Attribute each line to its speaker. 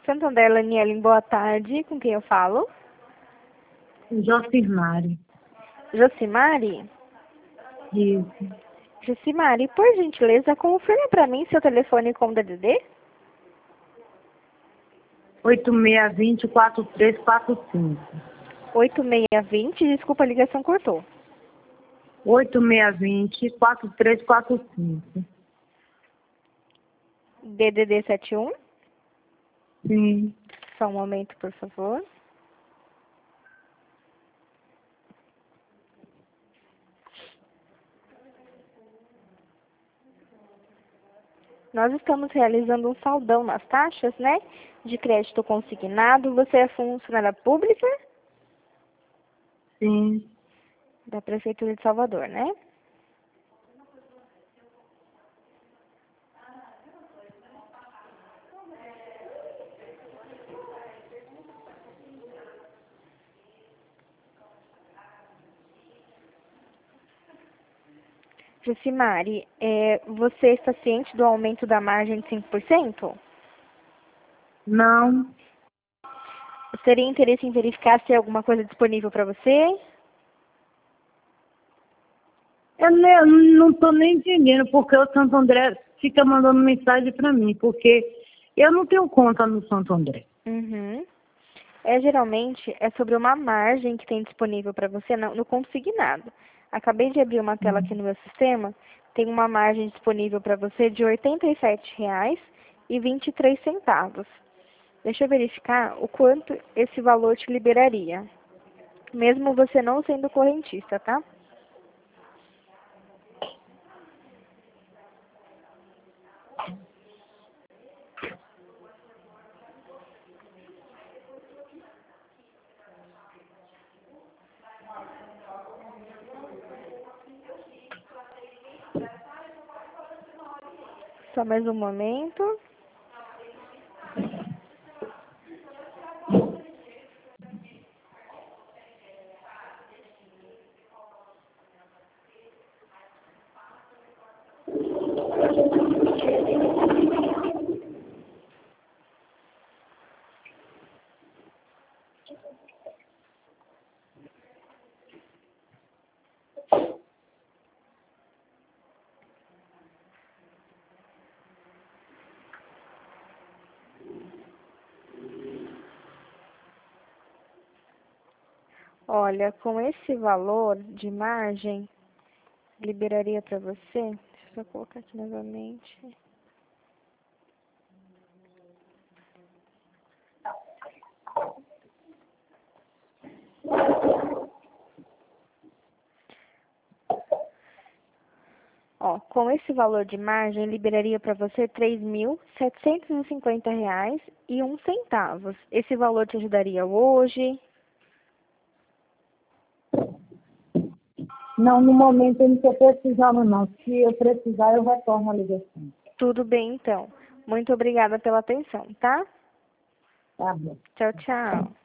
Speaker 1: Santander, Laniele, boa tarde. Com quem eu falo?
Speaker 2: Jocimari.
Speaker 1: Jocimari?
Speaker 2: Isso.
Speaker 1: Jocimari, por gentileza, confirme para mim seu telefone com DDD?
Speaker 2: 8620-4345.
Speaker 1: 8620, desculpa, a ligação cortou.
Speaker 2: 8620-4345.
Speaker 1: DDD 71?
Speaker 2: Sim.
Speaker 1: Só um momento, por favor. Nós estamos realizando um saldão nas taxas, né? De crédito consignado. Você é funcionária pública?
Speaker 2: Sim.
Speaker 1: Da Prefeitura de Salvador, né? Jocimari, você está ciente do aumento da margem de 5%?
Speaker 2: Não.
Speaker 1: Teria interesse em verificar se tem alguma coisa disponível para você?
Speaker 2: Eu não estou nem entendendo porque o Santo André fica mandando mensagem para mim, porque eu não tenho conta no Santo André.
Speaker 1: Uhum. Geralmente é sobre uma margem que tem disponível para você no consignado. Acabei de abrir uma tela aqui no meu sistema, tem uma margem disponível para você de R$ 87,23. Deixa eu verificar o quanto esse valor te liberaria, mesmo você não sendo correntista, tá? Só mais um momento. Olha, com esse valor de margem, liberaria para você. Deixa eu colocar aqui novamente. Ó, com esse valor de margem, liberaria para você R$ 3.750,01. Esse valor te ajudaria hoje?
Speaker 2: Não, no momento eu não estou precisando, não. Se eu precisar, eu retorno a ligação.
Speaker 1: Tudo bem, então. Muito obrigada pela atenção, tá?
Speaker 2: Tá bom.
Speaker 1: Tchau, tchau.